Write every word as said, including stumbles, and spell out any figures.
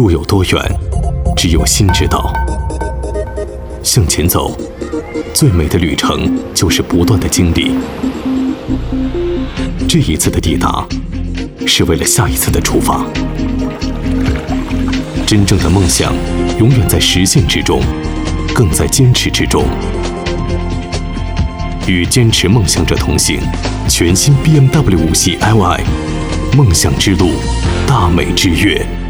路有多远，只有心知道。向前走，最美的旅程就是不断的经历。这一次的抵达，是为了下一次的出发。真正的梦想，永远在实现之中，更在坚持之中。与坚持梦想者同行，全新 B M W 五系 L I， 梦想之路，大美之约。